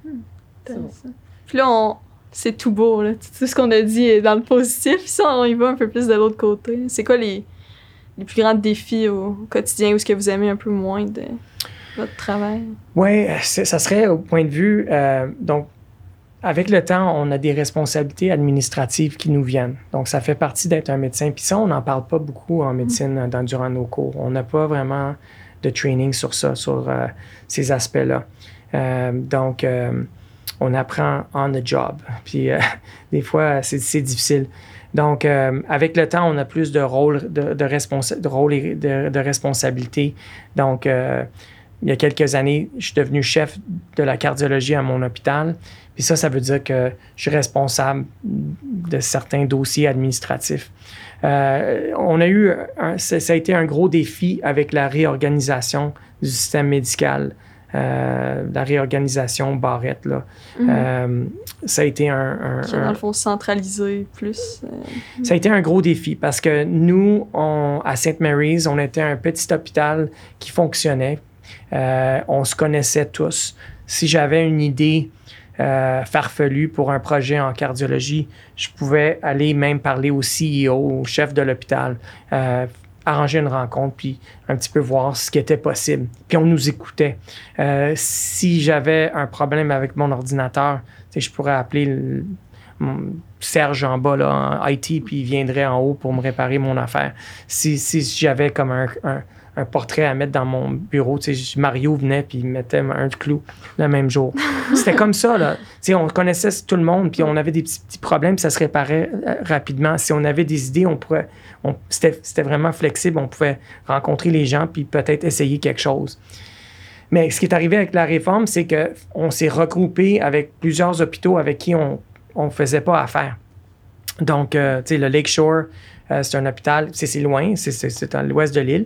Puis là, c'est tout beau, là. Tout ce qu'on a dit est dans le positif. Puis ça, on y va un peu plus de l'autre côté. C'est quoi les plus grands défis au quotidien ou ce que vous aimez un peu moins de votre travail? Oui, ça serait au point de vue... donc, avec le temps, on a des responsabilités administratives qui nous viennent. Donc, ça fait partie d'être un médecin. Puis ça, on n'en parle pas beaucoup en médecine durant nos cours. On n'a pas vraiment de training sur ça, sur ces aspects-là. Donc... on apprend on the job. Puis des fois, c'est difficile. Donc, avec le temps, on a plus de rôle de responsabilité. Donc, il y a quelques années, je suis devenu chef de la cardiologie à mon hôpital. Puis ça veut dire que je suis responsable de certains dossiers administratifs. On a eu, ça a été un gros défi avec la réorganisation du système médical. La réorganisation Barrette, là. Ça a été dans le fond, centralisé plus. Ça a été un gros défi parce que nous, à St. Mary's, on était un petit hôpital qui fonctionnait. On se connaissait tous. Si j'avais une idée farfelue pour un projet en cardiologie, je pouvais aller même parler au CEO, au chef de l'hôpital, arranger une rencontre, puis un petit peu voir ce qui était possible. Puis on nous écoutait. Si j'avais un problème avec mon ordinateur, je pourrais appeler Serge en bas, là, en IT, puis il viendrait en haut pour me réparer mon affaire. Si j'avais comme un portrait à mettre dans mon bureau, Mario venait, puis il mettait un clou le même jour. C'était comme ça, là. On connaissait tout le monde, puis on avait des petits problèmes, puis ça se réparait rapidement. Si on avait des idées, c'était vraiment flexible. On pouvait rencontrer les gens, puis peut-être essayer quelque chose. Mais ce qui est arrivé avec la réforme, c'est qu'on s'est regroupé avec plusieurs hôpitaux avec qui on ne faisait pas affaire. Donc, tu sais, le Lakeshore, c'est un hôpital, c'est loin, c'est à l'ouest de l'île.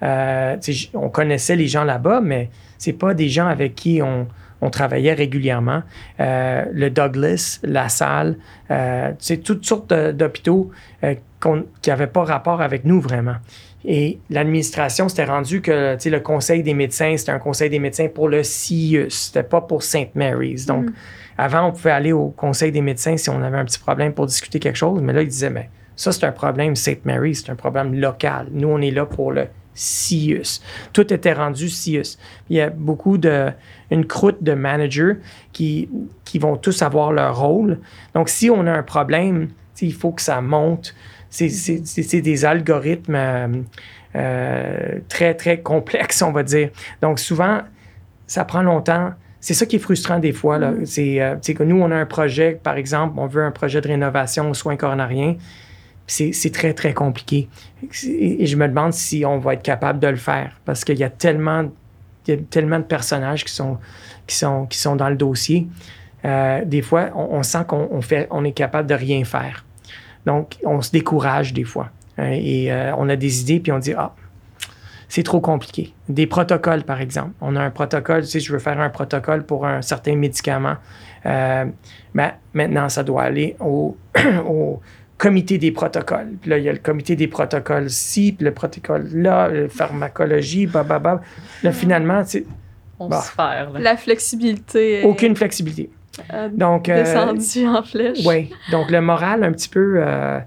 On connaissait les gens là-bas, mais c'est pas des gens avec qui on travaillait régulièrement. Le Douglas, La Salle, toutes sortes d'hôpitaux qui n'avaient pas rapport avec nous vraiment. Et l'administration s'était rendue que le conseil des médecins, c'était un conseil des médecins pour le CIUS, c'était pas pour St. Mary's. Donc, avant, on pouvait aller au conseil des médecins si on avait un petit problème pour discuter quelque chose, mais là, ils disaient, mais ça, c'est un problème St. Mary's, c'est un problème local. Nous, on est là pour le CIUS. Tout était rendu CIUS. Il y a une croûte de managers qui vont tous avoir leur rôle. Donc, si on a un problème, il faut que ça monte. C'est des algorithmes très, très complexes, on va dire. Donc, souvent, ça prend longtemps. C'est ça qui est frustrant des fois. Là. C'est que nous, on a un projet, par exemple, on veut un projet de rénovation aux soins coronariens. C'est très, très compliqué. Et je me demande si on va être capable de le faire parce qu'il y a tellement de personnages qui sont dans le dossier. Des fois, on sent qu'on est capable de rien faire. Donc, on se décourage des fois. Et on a des idées, puis on dit, c'est trop compliqué. Des protocoles, par exemple. On a un protocole, je veux faire un protocole pour un certain médicament. Mais maintenant, ça doit aller au comité des protocoles. Puis là, il y a le comité des protocoles-ci, puis le protocole là, pharmacologie, bababa. Là, finalement, on se perd. La flexibilité. Aucune flexibilité. Donc, descendu en flèche. Oui. Donc, le moral, un petit peu,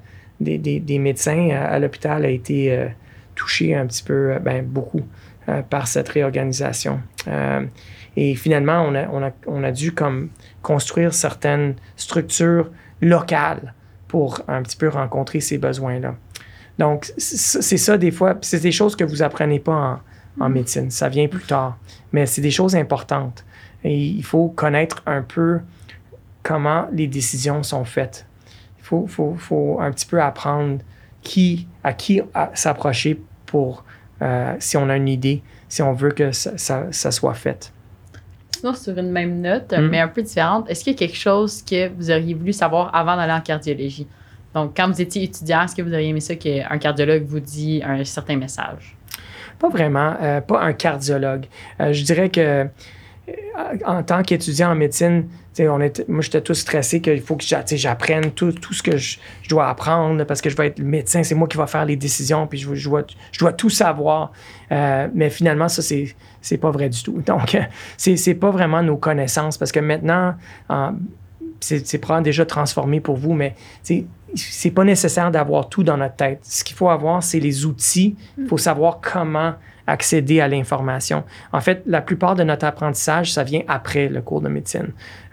des médecins à l'hôpital a été touché un petit peu, beaucoup, par cette réorganisation. Et finalement, on a dû comme construire certaines structures locales pour un petit peu rencontrer ces besoins-là. Donc, c'est ça des fois. C'est des choses que vous apprenez pas en médecine. Ça vient plus tard. Mais c'est des choses importantes. Et il faut connaître un peu comment les décisions sont faites. Il faut un petit peu apprendre à qui s'approcher pour, si on a une idée, si on veut que ça soit fait. Sinon, sur une même note, mais un peu différente, est-ce qu'il y a quelque chose que vous auriez voulu savoir avant d'aller en cardiologie? Donc, quand vous étiez étudiant, est-ce que vous auriez aimé ça qu'un cardiologue vous dise un certain message? Pas vraiment, pas un cardiologue. Je dirais que en tant qu'étudiant en médecine, moi, j'étais tout stressé qu'il faut que j'apprenne tout ce que je dois apprendre parce que je vais être le médecin, c'est moi qui vais faire les décisions, puis je dois tout savoir. Mais finalement, ça, c'est pas vrai du tout. Donc, c'est pas vraiment nos connaissances parce que maintenant, c'est probablement déjà transformé pour vous, mais c'est pas nécessaire d'avoir tout dans notre tête. Ce qu'il faut avoir, c'est les outils. Il faut savoir comment accéder à l'information. En fait, la plupart de notre apprentissage, ça vient après le cours de médecine.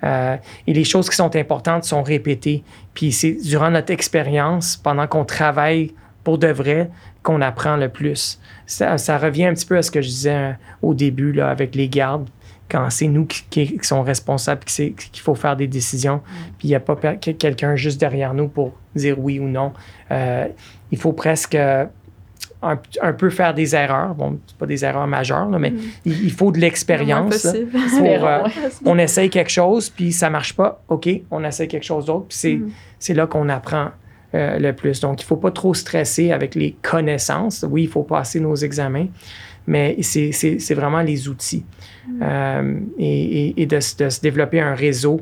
Et les choses qui sont importantes sont répétées. Puis c'est durant notre expérience, pendant qu'on travaille pour de vrai, qu'on apprend le plus. Ça revient un petit peu à ce que je disais au début là, avec les gardes, quand c'est nous qui sont responsables, qu'il faut faire des décisions, puis il n'y a pas quelqu'un juste derrière nous pour dire oui ou non. Il faut presque un peu faire des erreurs. Bon, c'est pas des erreurs majeures, là, mais il faut de l'expérience. On essaye quelque chose, puis ça marche pas. OK, on essaye quelque chose d'autre, puis c'est là qu'on apprend le plus. Donc, il faut pas trop stresser avec les connaissances. Oui, il faut passer nos examens, mais c'est vraiment les outils. Et de se développer un réseau.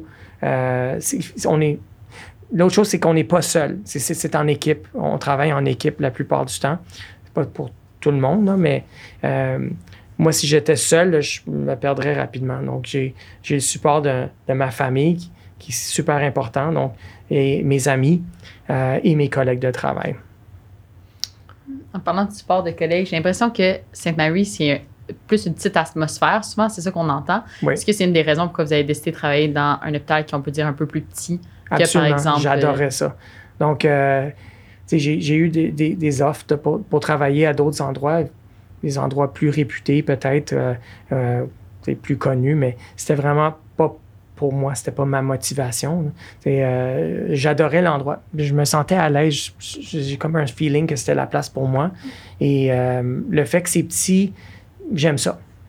L'autre chose, c'est qu'on n'est pas seul. C'est en équipe. On travaille en équipe la plupart du temps. C'est pas pour tout le monde, là, mais moi, si j'étais seul, là, je me perdrais rapidement. Donc, j'ai le support de ma famille qui est super important, donc, et mes amis et mes collègues de travail. En parlant du support de collègues, j'ai l'impression que St. Mary's, c'est plus une petite atmosphère. Souvent, c'est ça qu'on entend. Oui. Est-ce que c'est une des raisons pourquoi vous avez décidé de travailler dans un hôpital qui, on peut dire, un peu plus petit que, par exemple... J'adorais ça. Donc, j'ai eu des offres pour travailler à d'autres endroits, des endroits plus réputés peut-être, plus connus, mais c'était vraiment pas pour moi, c'était pas ma motivation. J'adorais l'endroit. Je me sentais à l'aise. J'ai comme un feeling que c'était la place pour moi. Et le fait que c'est petit, j'aime ça.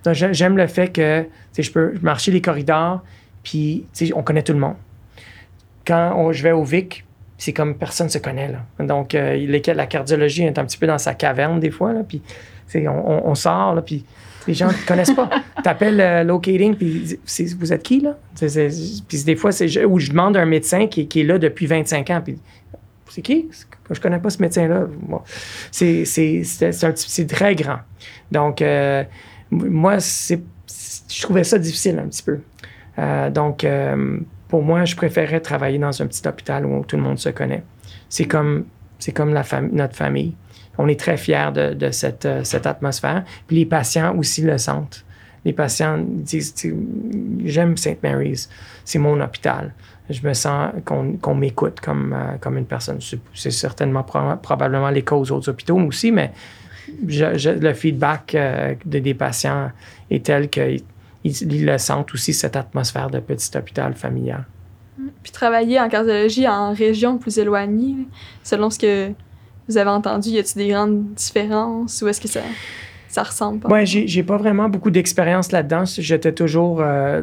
Donc, j'aime le fait que je peux marcher les corridors, puis on connaît tout le monde. Quand je vais au VIC, c'est comme personne ne se connaît. Là. Donc, la cardiologie est un petit peu dans sa caverne des fois, là, puis on sort, là, puis les gens ne connaissent pas. Tu appelles locating, puis vous êtes qui, là? Puis des fois, où je demande à un médecin qui est là depuis 25 ans, puis c'est qui? Je connais pas ce médecin-là. Bon. C'est très grand. Donc, moi, je trouvais ça difficile un petit peu. Donc, pour moi, je préférais travailler dans un petit hôpital où tout le monde se connaît. C'est comme notre famille. On est très fiers de cette atmosphère. Puis les patients aussi le sentent. Les patients disent, j'aime St. Mary's, c'est mon hôpital. Je me sens qu'on m'écoute comme une personne. C'est certainement probablement les cas aux autres hôpitaux aussi, mais le feedback des patients est tel qu'ils le sentent aussi, cette atmosphère de petit hôpital familial. Puis travailler en cardiologie en région plus éloignée, selon ce que vous avez entendu, y a-t-il des grandes différences ou est-ce que ça ressemble pas? Oui, j'ai pas vraiment beaucoup d'expérience là-dedans. J'étais toujours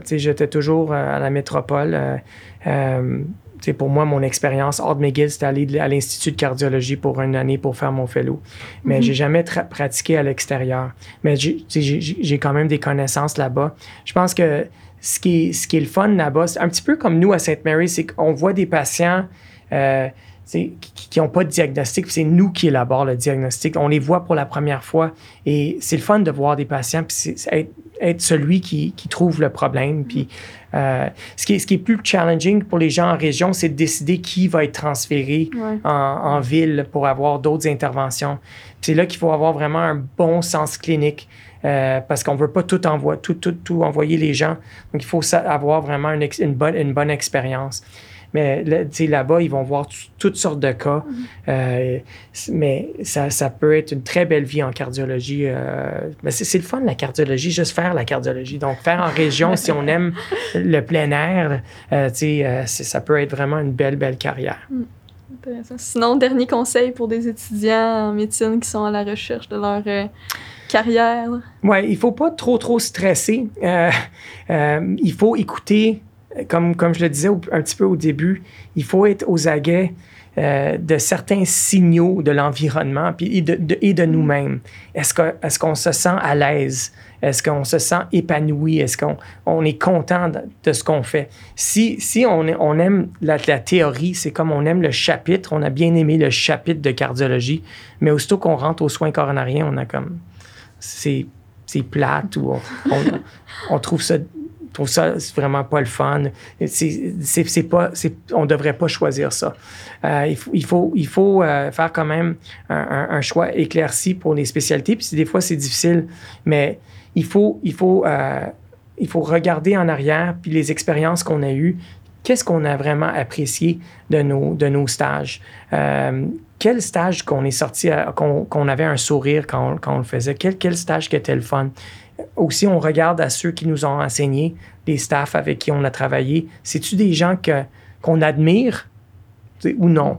à la métropole. Pour moi, mon expérience hors de McGill, c'était aller à l'Institut de cardiologie pour une année pour faire mon fellow. Mais j'ai jamais pratiqué à l'extérieur. Mais j'ai quand même des connaissances là-bas. Je pense que ce qui est le fun là-bas, c'est un petit peu comme nous à St. Mary's, c'est qu'on voit des patients qui n'ont pas de diagnostic, c'est nous qui élaborons le diagnostic. On les voit pour la première fois et c'est le fun de voir des patients, puis c'est être celui qui trouve le problème. Puis ce qui est plus challenging pour les gens en région, c'est de décider qui va être transféré en ville pour avoir d'autres interventions. Puis c'est là qu'il faut avoir vraiment un bon sens clinique. Parce qu'on ne veut pas tout envoyer les gens. Donc, il faut avoir vraiment une bonne expérience. Mais là-bas, ils vont voir toutes sortes de cas. Mais ça peut être une très belle vie en cardiologie. Mais c'est le fun, la cardiologie, juste faire la cardiologie. Donc, faire en région, si on aime le plein air, ça peut être vraiment une belle carrière. Intéressant. Sinon, dernier conseil pour des étudiants en médecine qui sont à la recherche de leur carrière? Oui, il ne faut pas trop stresser. Il faut écouter, comme je le disais un petit peu au début, il faut être aux aguets de certains signaux de l'environnement et de nous-mêmes. Est-ce qu'on se sent à l'aise? Est-ce qu'on se sent épanoui? Est-ce qu'on est content de ce qu'on fait? Si on aime la théorie, c'est comme on aime le chapitre, on a bien aimé le chapitre de cardiologie, mais aussitôt qu'on rentre aux soins coronariens, on a comme... C'est plate ou on trouve ça vraiment pas le fun. On devrait pas choisir ça. Il faut faire quand même un choix éclairci pour les spécialités. Puis des fois, c'est difficile, mais il faut regarder en arrière puis les expériences qu'on a eues. Qu'est-ce qu'on a vraiment apprécié de nos stages? Quel stage qu'on est sorti, qu'on avait un sourire quand on le faisait? Quel stage qui était le fun? Aussi, on regarde à ceux qui nous ont enseigné, les staffs avec qui on a travaillé. C'est-tu des gens qu'on admire ou non?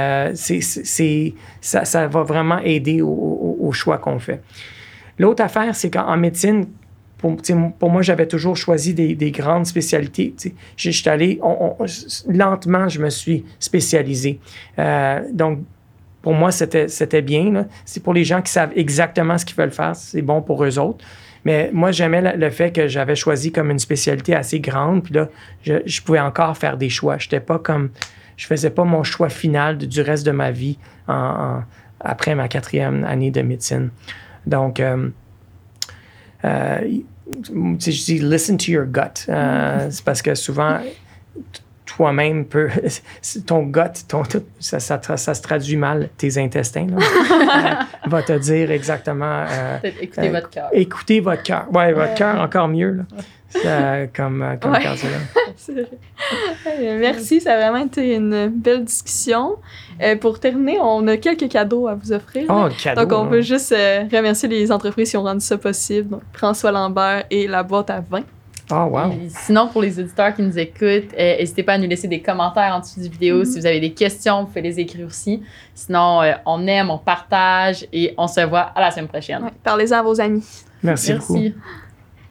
Ça va vraiment aider au choix qu'on fait. L'autre affaire, c'est qu'en médecine, pour moi, j'avais toujours choisi des grandes spécialités. Je suis allé... lentement, je me suis spécialisé. Donc, pour moi, c'était bien. Là. C'est pour les gens qui savent exactement ce qu'ils veulent faire. C'est bon pour eux autres. Mais moi, j'aimais le fait que j'avais choisi comme une spécialité assez grande. Puis là, je pouvais encore faire des choix. Je faisais pas mon choix final du reste de ma vie après ma 4e année de médecine. Donc... je dis listen to your gut. C'est parce que souvent, toi-même, ton gut, ça se traduit mal, tes intestins, là, va te dire exactement. Peut-être écoutez votre cœur. Écoutez votre cœur. Oui, votre cœur, encore mieux, là. Comme cardiologue. Merci, ça a vraiment été une belle discussion. Pour terminer, on a quelques cadeaux à vous offrir. Oh, cadeaux! Donc, on peut juste remercier les entreprises qui ont rendu ça possible. Donc, François Lambert et la boîte à vin. Oh, wow! Et sinon, pour les auditeurs qui nous écoutent, n'hésitez pas à nous laisser des commentaires en dessous du vidéo. Si vous avez des questions, vous pouvez les écrire aussi. Sinon, on aime, on partage et on se voit à la semaine prochaine. Ouais, parlez-en à vos amis. Merci beaucoup.